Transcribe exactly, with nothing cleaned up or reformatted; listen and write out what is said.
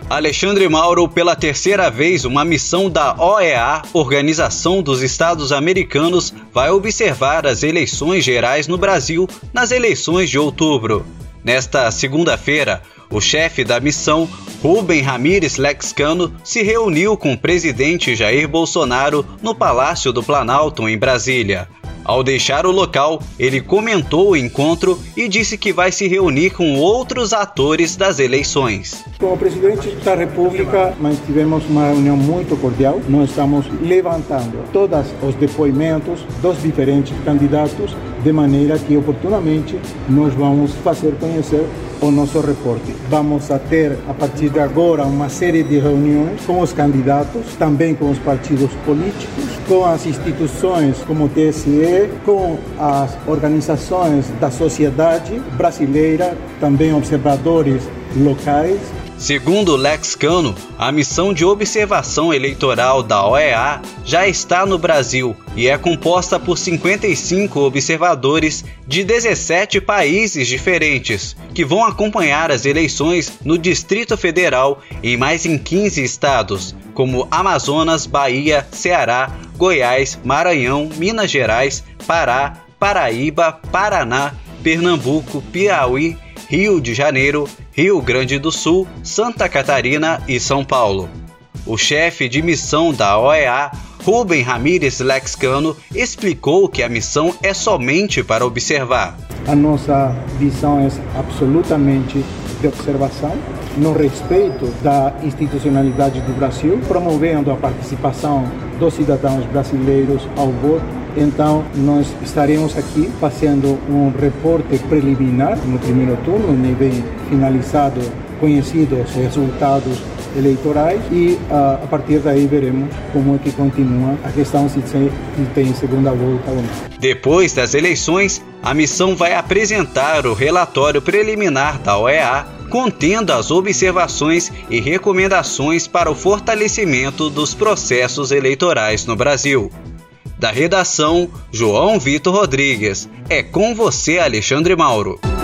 Alexandre Mauro, pela terceira vez, uma missão da O E A, Organização dos Estados Americanos, vai observar as eleições gerais no Brasil nas eleições de outubro. Nesta segunda-feira, o chefe da missão, Rubem Ramírez Lexcano, se reuniu com o presidente Jair Bolsonaro no Palácio do Planalto, em Brasília. Ao deixar o local, ele comentou o encontro e disse que vai se reunir com outros atores das eleições. Com o presidente da República, mantivemos uma reunião muito cordial. Nós estamos levantando todos os depoimentos dos diferentes candidatos, de maneira que, oportunamente, nós vamos fazer conhecer o nosso reporte. Vamos a ter, a partir de agora, uma série de reuniões com os candidatos, também com os partidos políticos, com as instituições como o T S E, com as organizações da sociedade brasileira, também observadores locais. Segundo Lexcano, a missão de observação eleitoral da O E A já está no Brasil e é composta por cinquenta e cinco observadores de dezessete países diferentes, que vão acompanhar as eleições no Distrito Federal em mais em quinze estados, como Amazonas, Bahia, Ceará, Goiás, Maranhão, Minas Gerais, Pará, Paraíba, Paraná, Pernambuco, Piauí, Rio de Janeiro, Rio Grande do Sul, Santa Catarina e São Paulo. O chefe de missão da O E A, Rubem Ramírez Lexcano, explicou que a missão é somente para observar. A nossa visão é absolutamente de observação, no respeito da institucionalidade do Brasil, promovendo a participação dos cidadãos brasileiros ao voto. Então, nós estaremos aqui fazendo um reporte preliminar no primeiro turno, nem bem finalizado, conhecidos os resultados eleitorais, e uh, a partir daí veremos como é que continua a questão se tem segunda volta ou não. Depois das eleições, a missão vai apresentar o relatório preliminar da O E A, contendo as observações e recomendações para o fortalecimento dos processos eleitorais no Brasil. Da redação, João Vitor Rodrigues. É com você, Alexandre Mauro.